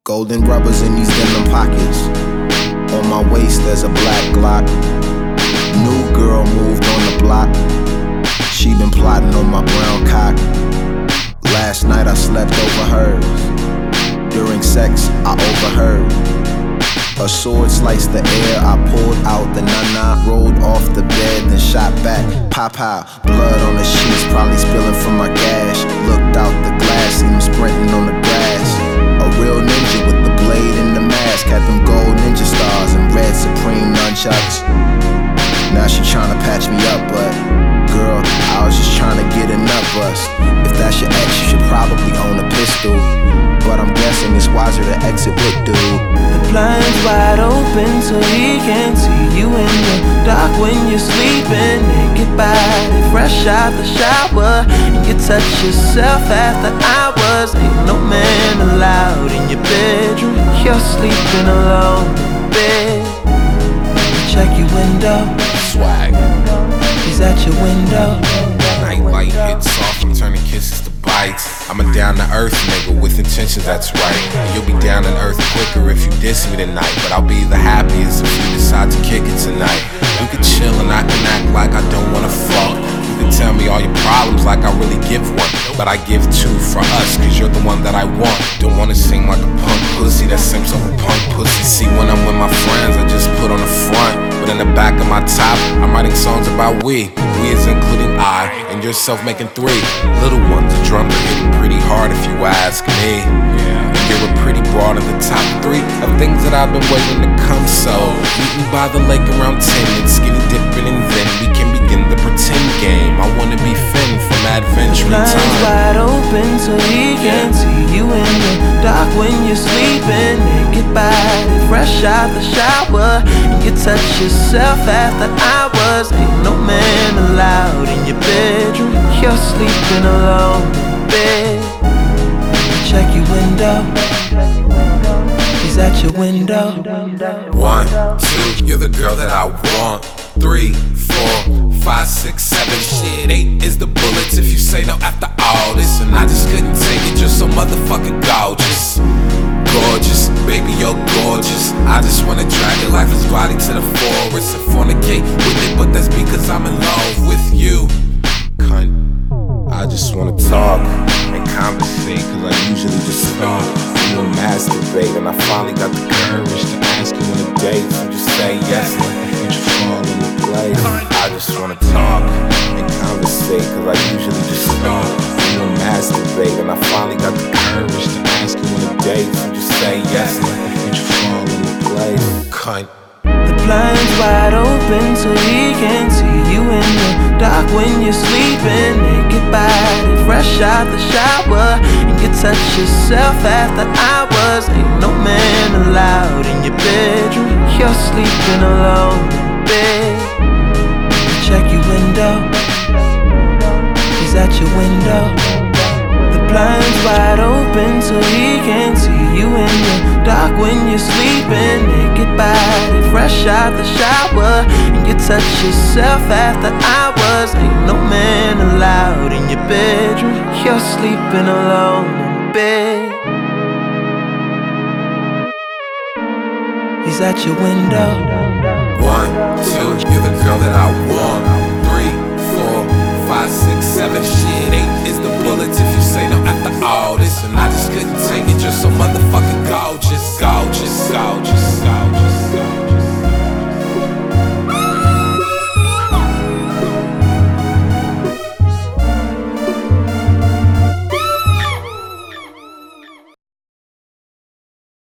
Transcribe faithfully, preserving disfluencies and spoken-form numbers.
Golden rubbers in these denim pockets. On my waist there's a black Glock. New girl moved on the block. She been plotting on my brown cock. Last night I slept over hers. During sex I overheard. A sword sliced the air, I pulled out the nana, rolled off the bed, then shot back. Pow pow, blood on the sheets, probably spilling from my gash. Looked out the glass, seen him sprinting on the grass. A real ninja with the blade and the mask. Had them gold ninja stars and red Supreme nunchucks. Now she tryna patch me up, but girl, I was just tryna get a nut bust. If that's your ex, you should probably own a pistol, but I'm guessing it's wiser to exit with dude. The blind's wide open so he can see you in the dark when you're sleeping. Naked body, fresh out the shower, and you touch yourself after hours. Ain't no man allowed in your bedroom. You're sleeping alone in bed. Check your window. Swag. He's at your window. Nightlight hits off, I'm turning kisses to bites. I'm a down-to-earth nigga with intentions, that's right. And you'll be down to earth quicker if you diss me tonight. But I'll be the happiest if you decide to kick it tonight. We could chill and I can act like I don't wanna fuck. You can tell me all your problems like I really give one, but I give two for us, cause you're the one that I want. Don't wanna sing like a punk pussy that sings like a punk pussy. See, when I'm with my friends, I just put on the front, but in the back of my top, I'm writing songs about we. We is including I, and yourself making three. Little ones, the drums are hitting pretty hard if you ask me. Yeah. And you're a pretty broad in the top three of things that I've been waiting to come. So, meeting by the lake around ten, it's skinny dipping, and then we can begin the pretend game. I wanna be Finn from Adventure Time. Time. Wide open so he can see you in the dark when you're sleeping. Naked body, fresh out the shower, and you touch yourself after hours. Ain't no man allowed in your bedroom. You're sleeping alone in bed. Check your window. He's at your window. One, two, you're the girl that I want. Three, four, five, six, seven, shit, eight is the bullets if you say no after all this. And I just couldn't take it, you're so motherfucking gorgeous. Gorgeous, baby, you're gorgeous. I just wanna drag your lifeless body to the forest and fornicate with it, but that's because I'm in love with you. Cunt. I just wanna talk and conversate, cause I usually just speak and masturbate. And I finally got the courage to ask you on a date. So just say yes, let the future fall into place. I just wanna talk and conversate, cause I usually just speak and masturbate. And I finally got the courage to ask you on a date. So just say yes, let the future fall into place. Cunt. The blind's wide open so he can see you in the dark when you're sleeping. Naked body, fresh out the shower, and you touch yourself after hours. Ain't no man allowed in your bedroom. You're sleeping alone in bed. Check your window. He's at your window. The blind's wide open so he can see you in the dark when you're sleeping. Naked body, fresh out the shower, and you touch yourself after hours. Ain't no man allowed in your bedroom. You're sleeping alone in bed. He's at your window. One, two, you're the girl that I want. Three, four, five, six, seven, shit, eight is the bullets if you say no after all this. And I just couldn't take it, you're so motherfucking cold.